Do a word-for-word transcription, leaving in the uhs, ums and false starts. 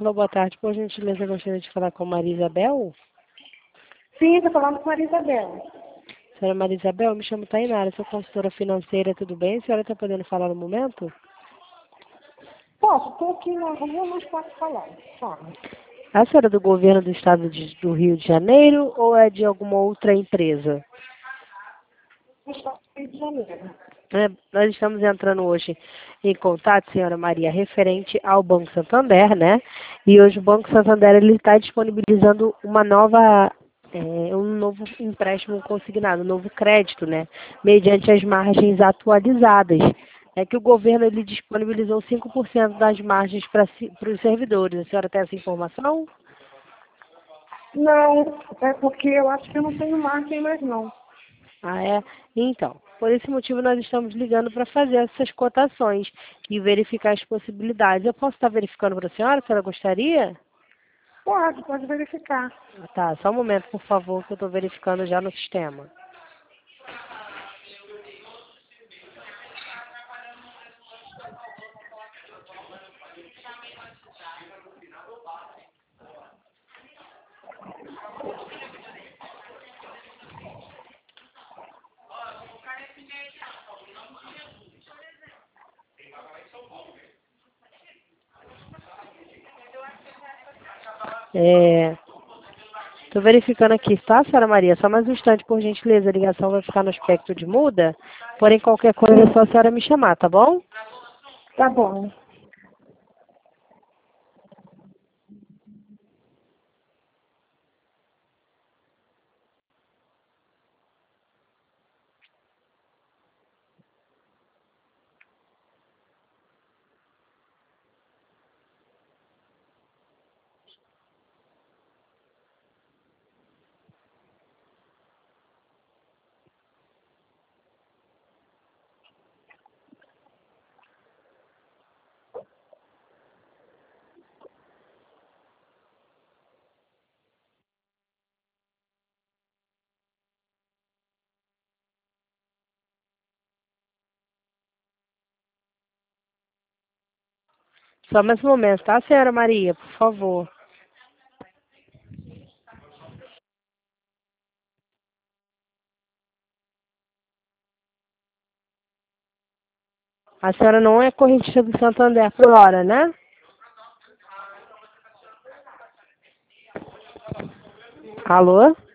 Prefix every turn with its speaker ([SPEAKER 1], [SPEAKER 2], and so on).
[SPEAKER 1] Alô, boa tarde. Por gentileza, eu gostaria de falar com Maria Isabel.
[SPEAKER 2] Sim, estou falando com a Maria Isabel.
[SPEAKER 1] Senhora Maria Isabel, eu me chamo Tainara, sou consultora financeira, tudo bem? A senhora está podendo falar no momento?
[SPEAKER 2] Posso, estou aqui na rua, mas posso falar. Fala.
[SPEAKER 1] A senhora é do governo do estado de- do Rio de Janeiro ou é de alguma outra empresa?
[SPEAKER 2] Eu estou no Rio de Janeiro.
[SPEAKER 1] É, nós estamos entrando hoje em contato, senhora Maria, referente ao Banco Santander, né? E hoje o Banco Santander ele está disponibilizando uma nova, é, um novo empréstimo consignado, um novo crédito, né? Mediante as margens atualizadas. É que o governo ele disponibilizou cinco por cento das margens para os servidores. A senhora tem essa informação?
[SPEAKER 2] Não, é porque eu acho que eu não tenho margem mais não.
[SPEAKER 1] Ah, é? Então, por esse motivo nós estamos ligando para fazer essas cotações e verificar as possibilidades. Eu posso estar verificando para a senhora? A senhora gostaria?
[SPEAKER 2] Pode, pode verificar.
[SPEAKER 1] Tá, só um momento, por favor, que eu estou verificando já no sistema. É, estou verificando aqui, tá, senhora Maria? Só mais um instante, por gentileza. A ligação vai ficar no aspecto de muda. Porém, qualquer coisa é só a senhora me chamar, tá bom?
[SPEAKER 2] Tá bom.
[SPEAKER 1] Só mais um momento, tá, senhora Maria? Por favor. A senhora não é correntista do Santander por hora, né? Alô?